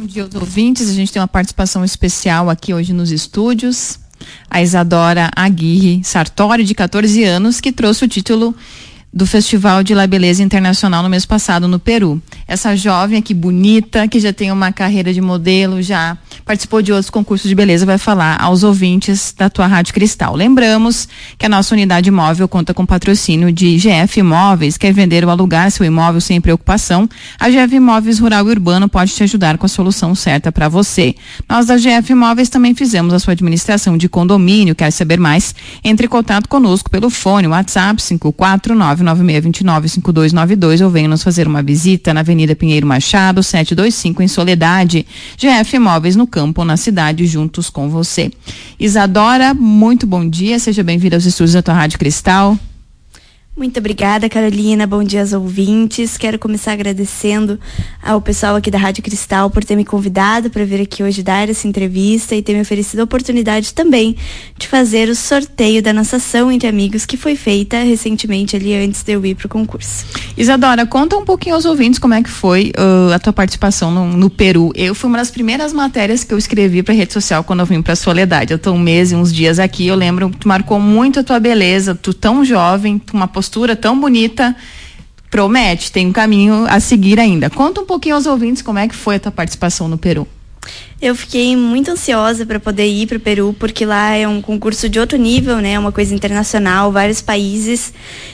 dia aos ouvintes. A gente tem uma participação especial aqui hoje nos estúdios. A Isadora Aguirre Sartori, de 14 anos, que trouxe o título do Festival de La Beleza Internacional no mês passado no Peru. Essa jovem aqui bonita, que já tem uma carreira de modelo, já participou de outros concursos de beleza, vai falar aos ouvintes da tua Rádio Cristal. Lembramos que a nossa unidade móvel conta com patrocínio de GF Imóveis. Quer vender ou alugar seu imóvel sem preocupação? A GF Imóveis Rural e Urbano pode te ajudar com a solução certa para você. Nós da GF Imóveis também fizemos a sua administração de condomínio. Quer saber mais? Entre em contato conosco pelo fone, WhatsApp 54996295292 ou venha nos fazer uma visita na Avenida Pinheiro Machado, 725 em Soledade. GF Imóveis no campo ou na cidade, juntos com você. Isadora, muito bom dia, seja bem-vinda aos estúdios da tua Rádio Cristal. Muito obrigada, Carolina. Bom dia aos ouvintes. Quero começar agradecendo ao pessoal aqui da Rádio Cristal por ter me convidado para vir aqui hoje dar essa entrevista e ter me oferecido a oportunidade também de fazer o sorteio da nossa ação entre amigos que foi feita recentemente ali antes de eu ir para o concurso. Isadora, conta um pouquinho aos ouvintes como é que foi a tua participação no Peru. Eu fui uma das primeiras matérias que eu escrevi para rede social quando eu vim para Soledade. Eu tô um mês e uns dias aqui, eu lembro que tu marcou muito a tua beleza, tu tão jovem, uma postura tão bonita, promete, tem um caminho a seguir ainda. Conta um pouquinho aos ouvintes como é que foi a tua participação no Peru. Eu fiquei muito ansiosa para poder ir para o Peru, porque lá é um concurso de outro nível, né? Uma coisa internacional, vários países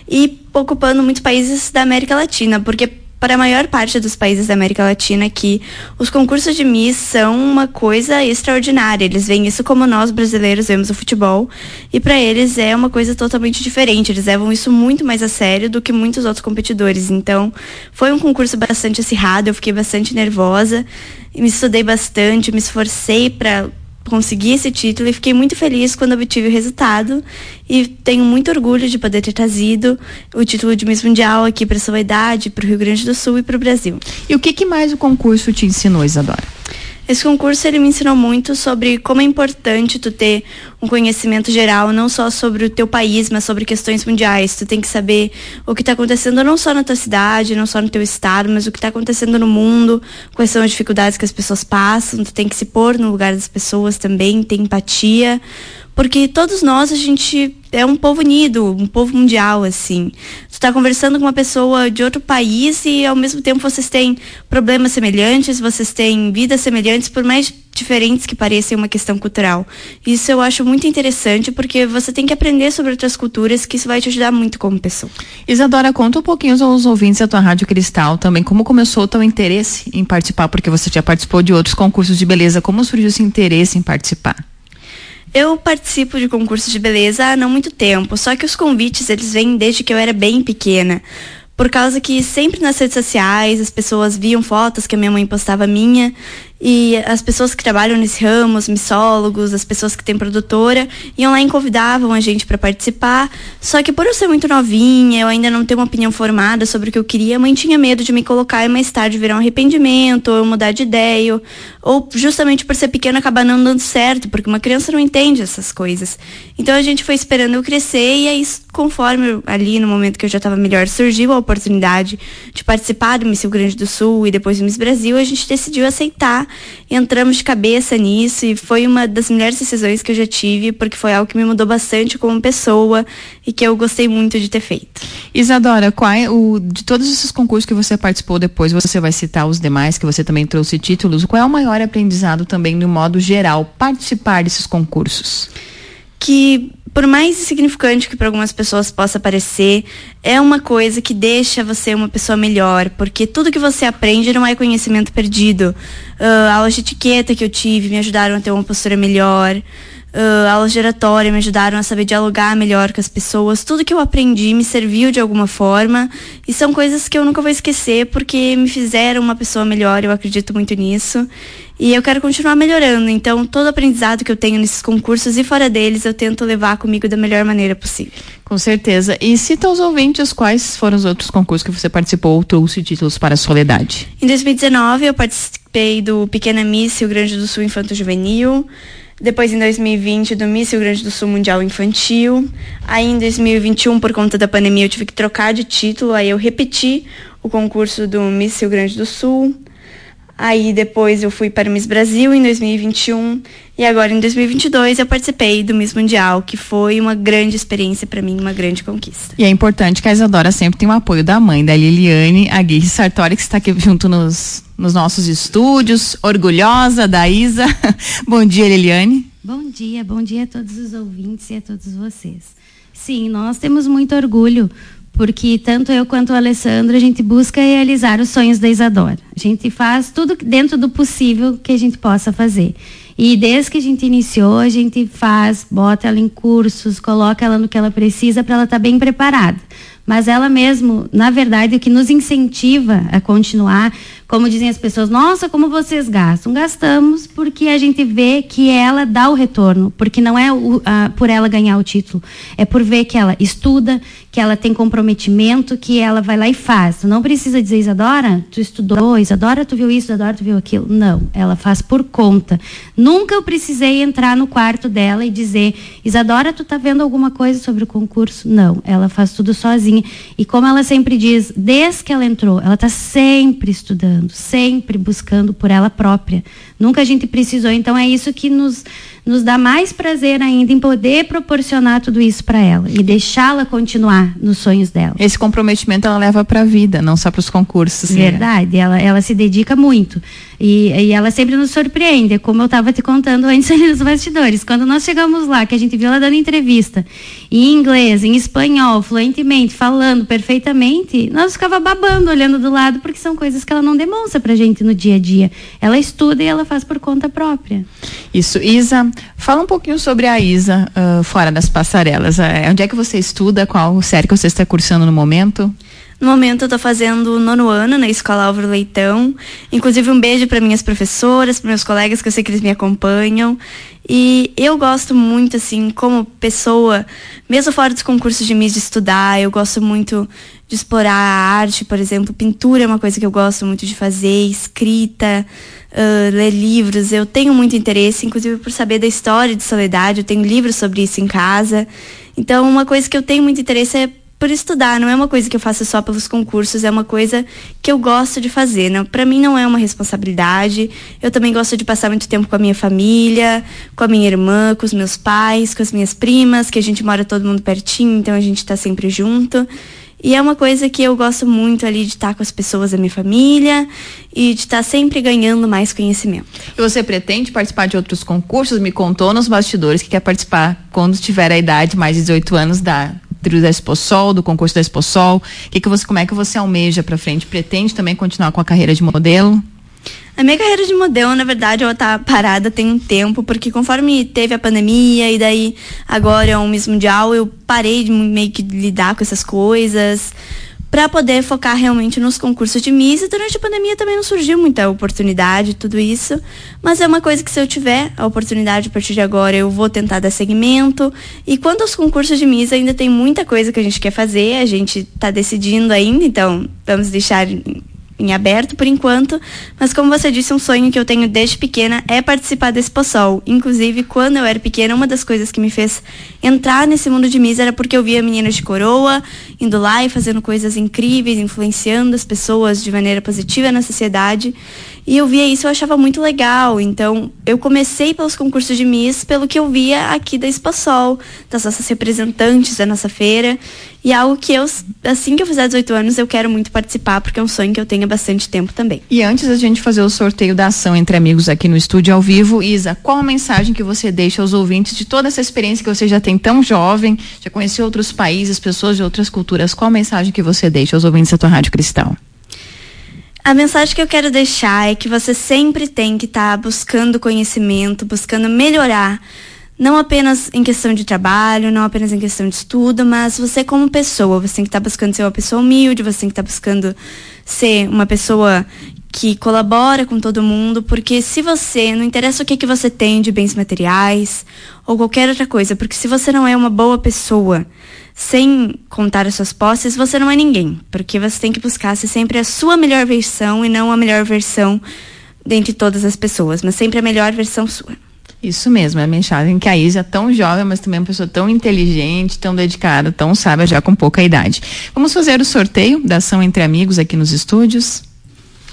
e ocupando muitos países da América Latina, porque para a maior parte dos países da América Latina aqui, os concursos de Miss são uma coisa extraordinária. Eles veem isso como nós brasileiros vemos o futebol, e para eles é uma coisa totalmente diferente. Eles levam isso muito mais a sério do que muitos outros competidores. Então, foi um concurso bastante acirrado, eu fiquei bastante nervosa, me estudei bastante, me esforcei para consegui esse título e fiquei muito feliz quando obtive o resultado e tenho muito orgulho de poder ter trazido o título de Miss Mundial aqui para a Soledade, para o Rio Grande do Sul e para o Brasil. E o que mais o concurso te ensinou, Isadora? Esse concurso ele me ensinou muito sobre como é importante tu ter um conhecimento geral, não só sobre o teu país, mas sobre questões mundiais. Tu tem que saber o que está acontecendo não só na tua cidade, não só no teu estado, mas o que está acontecendo no mundo, quais são as dificuldades que as pessoas passam. Tu tem que se pôr no lugar das pessoas também, ter empatia, porque todos nós, a gente é um povo unido, um povo mundial, assim. Tu tá conversando com uma pessoa de outro país e ao mesmo tempo vocês têm problemas semelhantes, vocês têm vidas semelhantes, por mais diferentes que pareçam uma questão cultural. Isso eu acho muito interessante, porque você tem que aprender sobre outras culturas, que isso vai te ajudar muito como pessoa. Isadora, conta um pouquinho aos ouvintes da tua Rádio Cristal também, como começou o teu interesse em participar, porque você já participou de outros concursos de beleza, como surgiu esse interesse em participar? Eu participo de concursos de beleza há não muito tempo, só que os convites, eles vêm desde que eu era bem pequena. Por causa que sempre nas redes sociais as pessoas viam fotos que a minha mãe postava minha, e as pessoas que trabalham nesse ramo, os missólogos, as pessoas que têm produtora, iam lá e convidavam a gente para participar. Só que por eu ser muito novinha, eu ainda não ter uma opinião formada sobre o que eu queria, a mãe tinha medo de me colocar e mais tarde virar um arrependimento, ou eu mudar de ideia, ou justamente por ser pequena acabar não dando certo, porque uma criança não entende essas coisas. Então a gente foi esperando eu crescer, e aí conforme ali no momento que eu já estava melhor, surgiu a oportunidade de participar do Miss Rio Grande do Sul e depois do Miss Brasil, a gente decidiu aceitar. Entramos de cabeça nisso e foi uma das melhores decisões que eu já tive, porque foi algo que me mudou bastante como pessoa e que eu gostei muito de ter feito. Isadora, de todos esses concursos que você participou depois, você vai citar os demais, que você também trouxe títulos, qual é o maior aprendizado também no modo geral, participar desses concursos? Que por mais insignificante que para algumas pessoas possa parecer, é uma coisa que deixa você uma pessoa melhor, porque tudo que você aprende não é conhecimento perdido. Aulas de etiqueta que eu tive me ajudaram a ter uma postura melhor, aulas de oratória me ajudaram a saber dialogar melhor com as pessoas. Tudo que eu aprendi me serviu de alguma forma, e são coisas que eu nunca vou esquecer, porque me fizeram uma pessoa melhor, eu acredito muito nisso. E eu quero continuar melhorando, então todo aprendizado que eu tenho nesses concursos e fora deles, eu tento levar comigo da melhor maneira possível. Com certeza. E cita aos ouvintes quais foram os outros concursos que você participou ou trouxe títulos para a Soledade. Em 2019 eu participei do Pequena Miss Rio Grande do Sul Infanto Juvenil, depois em 2020 do Miss Rio Grande do Sul Mundial Infantil. Aí em 2021, por conta da pandemia, eu tive que trocar de título, aí eu repeti o concurso do Miss Rio Grande do Sul. Aí depois eu fui para o Miss Brasil em 2021 e agora em 2022 eu participei do Miss Mundial, que foi uma grande experiência para mim, uma grande conquista. E é importante que a Isadora sempre tenha o apoio da mãe, da Liliane Aguirre Sartori, que está aqui junto nos nossos estúdios, orgulhosa da Isa. Bom dia, Liliane. Bom dia a todos os ouvintes e a todos vocês. Sim, nós temos muito orgulho, porque tanto eu quanto o Alessandro, a gente busca realizar os sonhos da Isadora. A gente faz tudo dentro do possível que a gente possa fazer. E desde que a gente iniciou, a gente bota ela em cursos, coloca ela no que ela precisa para ela estar bem preparada. Mas ela mesmo, na verdade, o que nos incentiva a continuar, como dizem as pessoas, nossa, como vocês gastam? Gastamos porque a gente vê que ela dá o retorno, porque não é por ela ganhar o título, é por ver que ela estuda, que ela tem comprometimento, que ela vai lá e faz. Tu não precisa dizer, Isadora, tu estudou, Isadora, tu viu isso, Isadora, tu viu aquilo. Não, ela faz por conta. Nunca eu precisei entrar no quarto dela e dizer, Isadora, tu tá vendo alguma coisa sobre o concurso? Não, ela faz tudo sozinha. E como ela sempre diz, desde que ela entrou, ela está sempre estudando, sempre buscando por ela própria. Nunca a gente precisou. Então é isso que nos dá mais prazer ainda em poder proporcionar tudo isso para ela e deixá-la continuar nos sonhos dela. Esse comprometimento ela leva para a vida, não só para os concursos. Verdade, ela se dedica muito. E ela sempre nos surpreende, como eu estava te contando antes ali nos bastidores. Quando nós chegamos lá, que a gente viu ela dando entrevista em inglês, em espanhol, fluentemente, falando perfeitamente, nós ficava babando, olhando do lado, porque são coisas que ela não demonstra pra gente no dia a dia. Ela estuda e ela faz por conta própria. Isso. Isa, fala um pouquinho sobre a Isa fora das passarelas. Onde é que você estuda? Qual série que você está cursando no momento? No momento eu tô fazendo o 9º ano na Escola Álvaro Leitão. Inclusive um beijo para minhas professoras, para meus colegas, que eu sei que eles me acompanham. E eu gosto muito, assim, como pessoa, mesmo fora dos concursos de Miss, de estudar. Eu gosto muito de explorar a arte, por exemplo. Pintura é uma coisa que eu gosto muito de fazer, escrita, ler livros. Eu tenho muito interesse, inclusive por saber da história de Soledade. Eu tenho livros sobre isso em casa. Então, uma coisa que eu tenho muito interesse é por estudar. Não é uma coisa que eu faço só pelos concursos, é uma coisa que eu gosto de fazer, né? Pra mim não é uma responsabilidade. Eu também gosto de passar muito tempo com a minha família, com a minha irmã, com os meus pais, com as minhas primas, que a gente mora todo mundo pertinho, então a gente tá sempre junto. E é uma coisa que eu gosto muito ali de estar com as pessoas da minha família e de estar sempre ganhando mais conhecimento. E você pretende participar de outros concursos? Me contou nos bastidores que quer participar quando tiver a idade, mais de 18 anos, da Exposol, do concurso da Exposol. Como é que você almeja para frente? Pretende também continuar com a carreira de modelo? A minha carreira de modelo, na verdade, ela tá parada tem um tempo, porque conforme teve a pandemia e daí agora é um Miss Mundial, eu parei de meio que lidar com essas coisas para poder focar realmente nos concursos de Miss. E durante a pandemia também não surgiu muita oportunidade, tudo isso, mas é uma coisa que, se eu tiver a oportunidade a partir de agora, eu vou tentar dar seguimento. E quanto aos concursos de Miss, ainda tem muita coisa que a gente quer fazer, a gente tá decidindo ainda, então vamos deixar em aberto por enquanto, mas como você disse, um sonho que eu tenho desde pequena é participar da Exposol. Inclusive, quando eu era pequena, uma das coisas que me fez entrar nesse mundo de Miss era porque eu via meninas de coroa indo lá e fazendo coisas incríveis, influenciando as pessoas de maneira positiva na sociedade. E eu via isso, eu achava muito legal. Então, eu comecei pelos concursos de Miss, pelo que eu via aqui da Exposol, das nossas representantes da nossa feira. E algo que eu, assim que eu fizer 18 anos, eu quero muito participar, porque é um sonho que eu tenho há bastante tempo também. E antes da gente fazer o sorteio da ação entre amigos aqui no estúdio ao vivo, Isa, qual a mensagem que você deixa aos ouvintes de toda essa experiência que você já tem tão jovem, já conheceu outros países, pessoas de outras culturas? Qual a mensagem que você deixa aos ouvintes da tua Rádio Cristal? A mensagem que eu quero deixar é que você sempre tem que estar buscando conhecimento, buscando melhorar, não apenas em questão de trabalho, não apenas em questão de estudo, mas você como pessoa. Você tem que estar buscando ser uma pessoa humilde, você tem que estar buscando ser uma pessoa que colabora com todo mundo, porque se você, não interessa o que você tem de bens materiais ou qualquer outra coisa, porque se você não é uma boa pessoa, sem contar as suas posses, você não é ninguém, porque você tem que buscar ser sempre a sua melhor versão e não a melhor versão dentre todas as pessoas, mas sempre a melhor versão sua. Isso mesmo, é a mensagem que a Isa é tão jovem, mas também é uma pessoa tão inteligente, tão dedicada, tão sábia, já com pouca idade. Vamos fazer o sorteio da ação entre amigos aqui nos estúdios.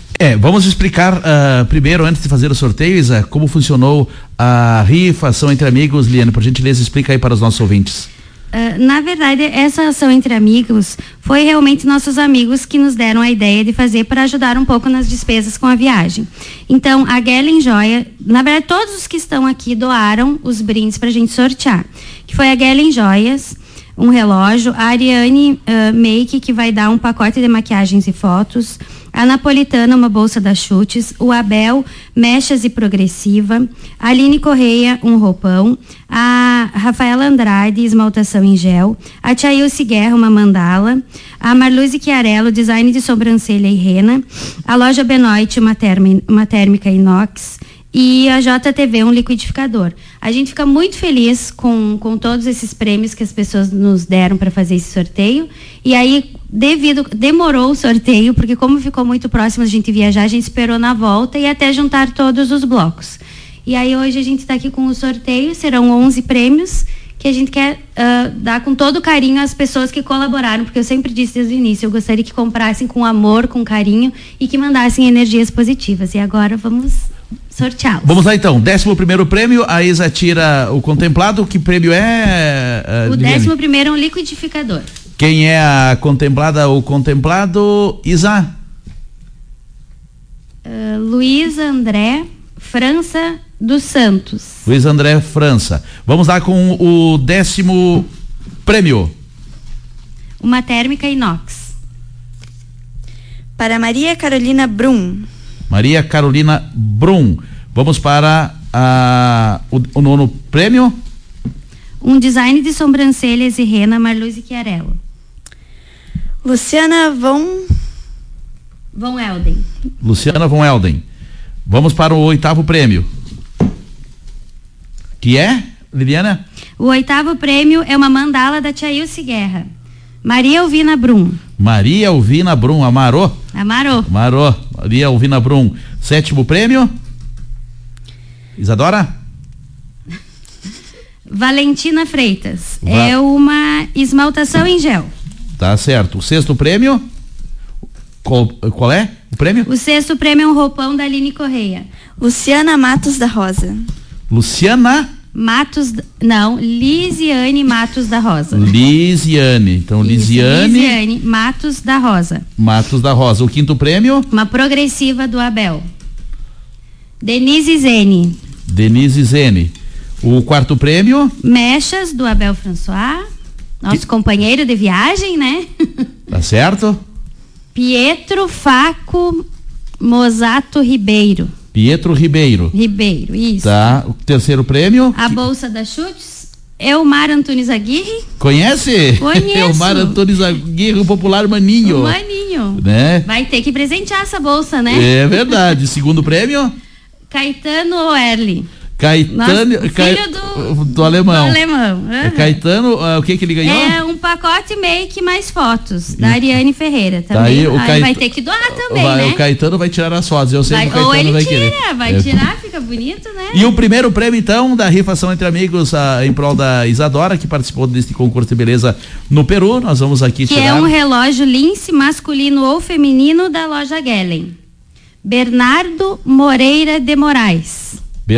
Vamos explicar primeiro, antes de fazer o sorteio, Isa, como funcionou a rifa, ação entre amigos. Liane, por gentileza, explica aí para os nossos ouvintes. Na verdade, essa ação entre amigos foi realmente nossos amigos que nos deram a ideia de fazer para ajudar um pouco nas despesas com a viagem. Então, a Gelen Joia, na verdade, todos os que estão aqui doaram os brindes para a gente sortear, que foi a Gelen Joias, um relógio, a Ariane Make, que vai dar um pacote de maquiagens e fotos, a Napolitana, uma bolsa da Chutes, o Abel, mechas e progressiva, a Aline Correia, um roupão, a Rafaela Andrade, esmaltação em gel, a Tchailce Guerra, uma mandala, a Marluze Chiarello, design de sobrancelha e rena, a loja Benoit, uma térmica inox, e a JTV, um liquidificador. A gente fica muito feliz com todos esses prêmios que as pessoas nos deram para fazer esse sorteio. E aí, demorou o sorteio, porque como ficou muito próximo a gente viajar, a gente esperou na volta e até juntar todos os blocos. E aí hoje a gente está aqui com o sorteio, serão 11 prêmios que a gente quer dar com todo carinho às pessoas que colaboraram, porque eu sempre disse desde o início, eu gostaria que comprassem com amor, com carinho e que mandassem energias positivas. E agora vamos sorteá-los. Vamos lá então, 11º prêmio, a Isa tira o contemplado. Que prêmio é? O 11º é um liquidificador. Quem é a contemplada ou contemplado? Isa? Luiz André França dos Santos. Luiz André França. Vamos lá com o 10º prêmio. Uma térmica inox. Para Maria Carolina Brum. Maria Carolina Brum. Vamos para o 9º prêmio. Um design de sobrancelhas e rena, Marluze Chiarello. Luciana Von Elden. Luciana Von Elden. Vamos para o 8º prêmio. Que é, Liliana? O 8º prêmio é uma mandala da Tchailce Guerra. Maria Elvina Brum. Maria Elvina Brum, amarou? Amarou. Maria Elvina Brum. 7º prêmio. Isadora? Valentina Freitas. É uma esmaltação em gel. Tá certo. O 6º prêmio. Qual é o prêmio? O 6º prêmio é um roupão da Aline Correia. Luciana Matos da Rosa. Luciana Matos, não, Lisiane Matos da Rosa. Lisiane. Então, Lisiane Matos da Rosa. Matos da Rosa. O 5º prêmio? Uma progressiva do Abel. Denise Zene. O 4º prêmio? Mechas do Abel François, nosso companheiro de viagem, né? Tá certo. Pietro Faco Mosato Ribeiro. Ribeiro, isso. Tá. O 3º prêmio? A bolsa da Chutes. Elmar Antunes Aguirre. Conhece? Conheço. Elmar Antunes Aguirre, o popular Maninho. O Maninho. Né? Vai ter que presentear essa bolsa, né? É verdade. 2º prêmio? Caetano Oerli. Filho do alemão. Uhum. Caetano, o que ele ganhou? É um pacote make mais fotos da Ariane Ferreira também. Aí vai ter que doar também, né? O Caetano vai tirar as fotos, eu sei que o Caetano ou ele vai tira, querer. Vai tirar, fica bonito, né? E o 1º prêmio então da rifação entre amigos em prol da Isadora, que participou deste concurso de beleza no Peru. Nós vamos aqui tirar. Que é um relógio lince masculino ou feminino da loja Gelen. Bernardo Moreira de Moraes.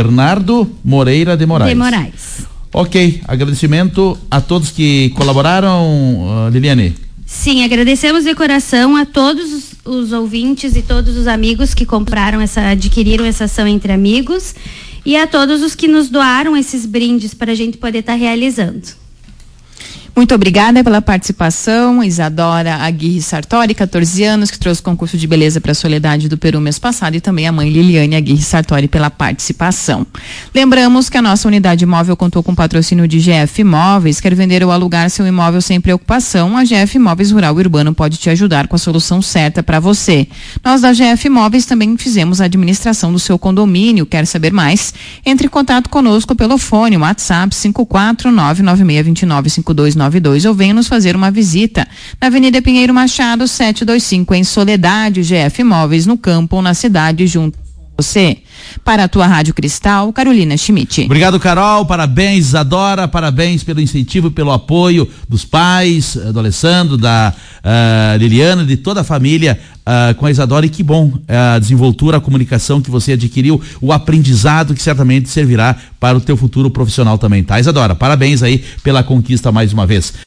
Ok, agradecimento a todos que colaboraram, Liliane. Sim, agradecemos de coração a todos os ouvintes e todos os amigos que adquiriram essa ação entre amigos e a todos os que nos doaram esses brindes para a gente poder estar realizando. Muito obrigada pela participação, Isadora Aguirre Sartori, 14 anos, que trouxe o concurso de beleza para a Soledade do Peru mês passado, e também a mãe Liliane Aguirre Sartori pela participação. Lembramos que a nossa unidade móvel contou com patrocínio de GF Imóveis. Quer vender ou alugar seu imóvel sem preocupação? A GF Imóveis Rural e Urbano pode te ajudar com a solução certa para você. Nós da GF Imóveis também fizemos a administração do seu condomínio. Quer saber mais? Entre em contato conosco pelo fone, WhatsApp 54996295292 ou venha nos fazer uma visita na Avenida Pinheiro Machado 725 em Soledade. GF Imóveis no campo ou na cidade junto com você. Para a tua Rádio Cristal, Carolina Schmidt. Obrigado, Carol, parabéns, Isadora, parabéns pelo incentivo e pelo apoio dos pais, do Alessandro, da Liliana, de toda a família com a Isadora, e que bom a desenvoltura, a comunicação que você adquiriu, o aprendizado que certamente servirá para o teu futuro profissional também, tá, Isadora? Parabéns aí pela conquista mais uma vez.